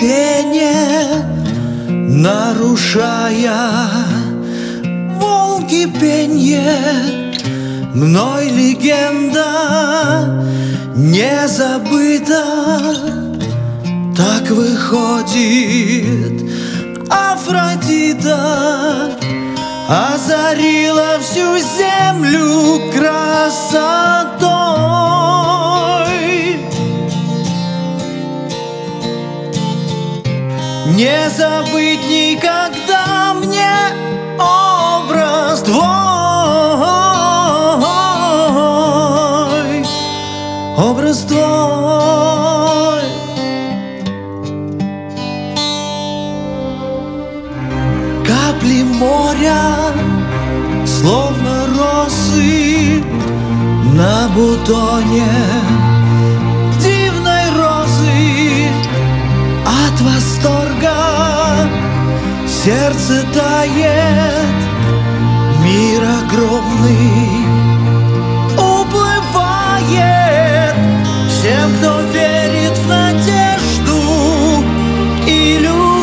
пение, нарушая волки пенье. Мной легенда не забыта. Так выходит, Афродита озарила всю землю красотой. Не забыть никогда мне образ твой, образ твой. Капли моря, словно росы на бутоне дивной розы. От восторга сердце тает, мир огромный уплывает. Всем, кто верит в надежду и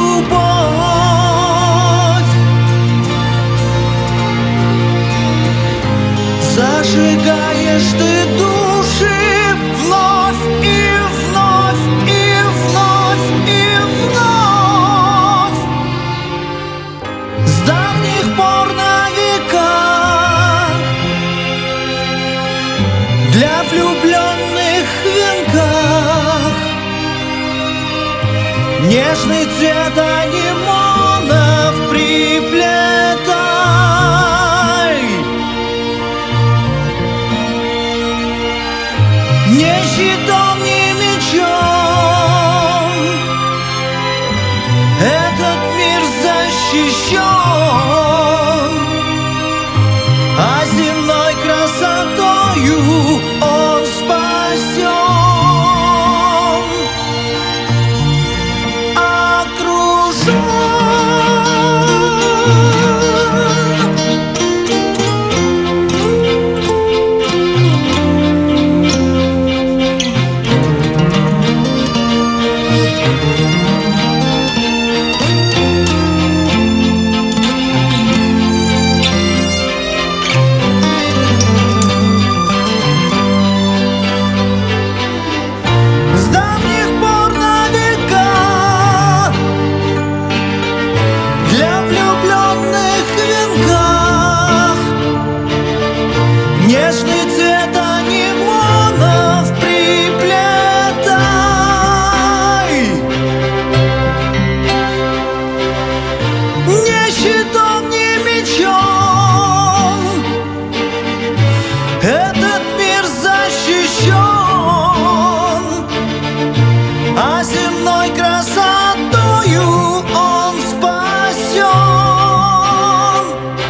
любовь, зажигаешь ты души вновь и вновь и вновь и вновь. С давних пор на века для влюбленных в венках нежный цвет анимонов приплетай. Ни щитом, ни мечом этот мир защищен, а земной красотою он спасен. Нежный цвет анимонов приплетай. Ни щитом, ни мечом этот мир защищен, а земной красотою он спасен.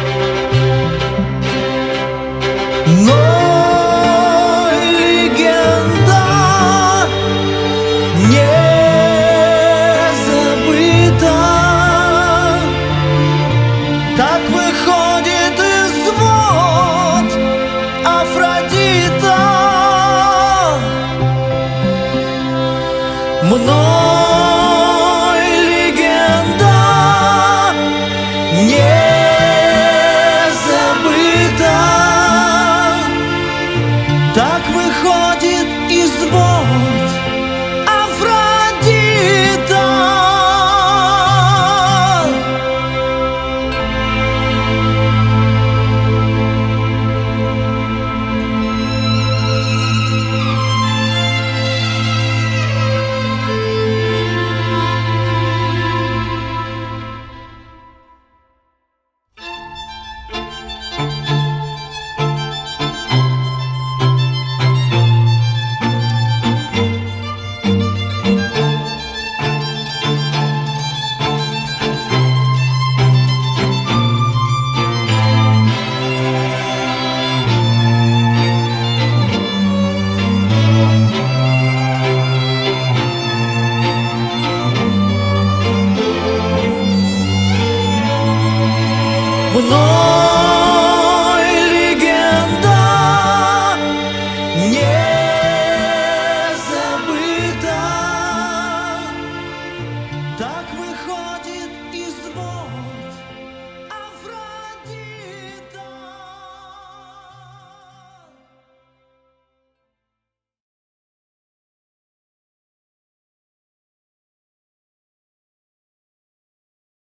Но легенда не забыта. Так выходит из вод Афродита. Мной легенда не забыта. Так выходит из вод Афродита. Мной легенда не